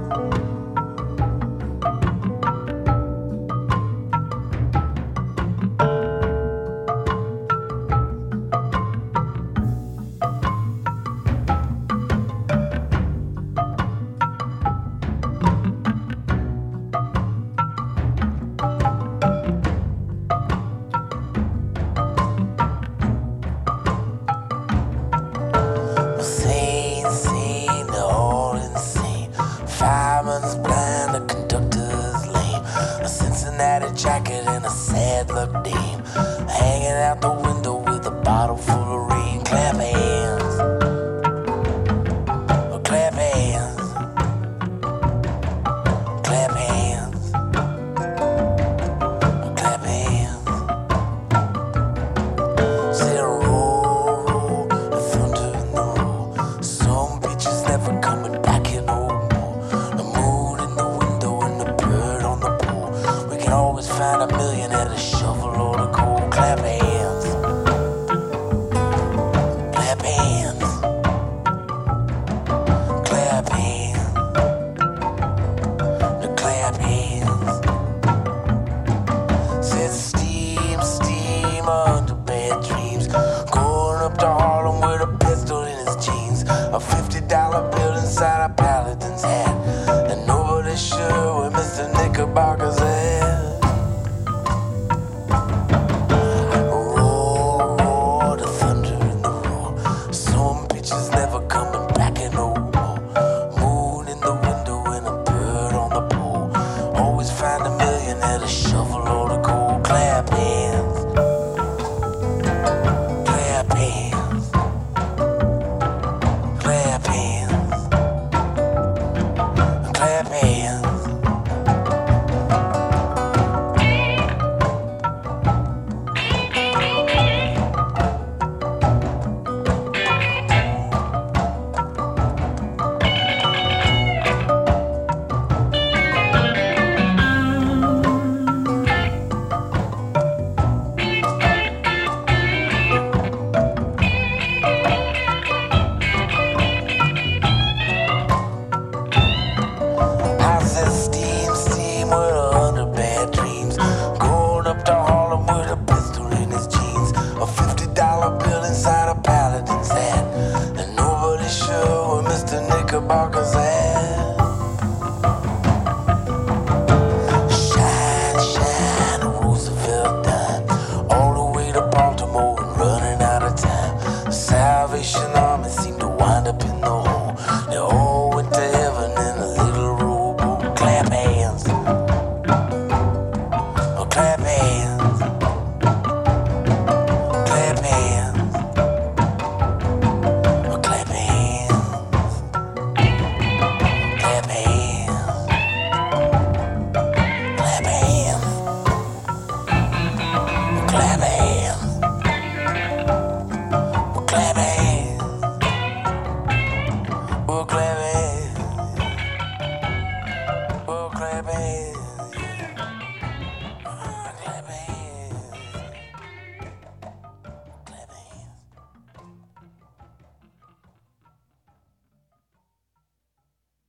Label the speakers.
Speaker 1: Fireman's blind, the conductor's lame. A Cincinnati jacket and a sad luck dame. Hanging out the window with a bottle full of rain. Clap hands. Oh, clap hands. Clap hands. Oh, clap hands. Say roll, roll, the thunder in the roll. Some bitches never coming back here no more. The moon in the window and the bird on the pole. We can always find a million at a shovel or the coal. Clap hands. Clap hands. Clap hands. The clap hands. Said steam, steam under bad dreams. Going up to Harlem with a pistol in his jeans. A $50 bill inside a paladin's hat. And nobody's sure where Mr. Knickerbocker's at. Roar, roar, the thunder in the roar. Some bitches never coming back in no more. Moon in the window and a bird on the pole. Always find a million at a shovel or the coal. Clap hands. Clap hands. Clap hands. Clap hands. I said steam, steam with a under bad dreams. Going up to Harlem with a pistol in his jeans. A $50 bill inside a paladin's hat. And nobody's sure where Mr. Knickerbocker's at. Shine, shine, Roosevelt dime. All the way to Baltimore and running out of time. The Salvation Army seemed to wind up in the hole. They all went to heaven in a little rowboat. Clap hands. Oh, clap hands. Clap hands. Oh, clap hands. Clap hands. Clap hands. Oh, clap hands.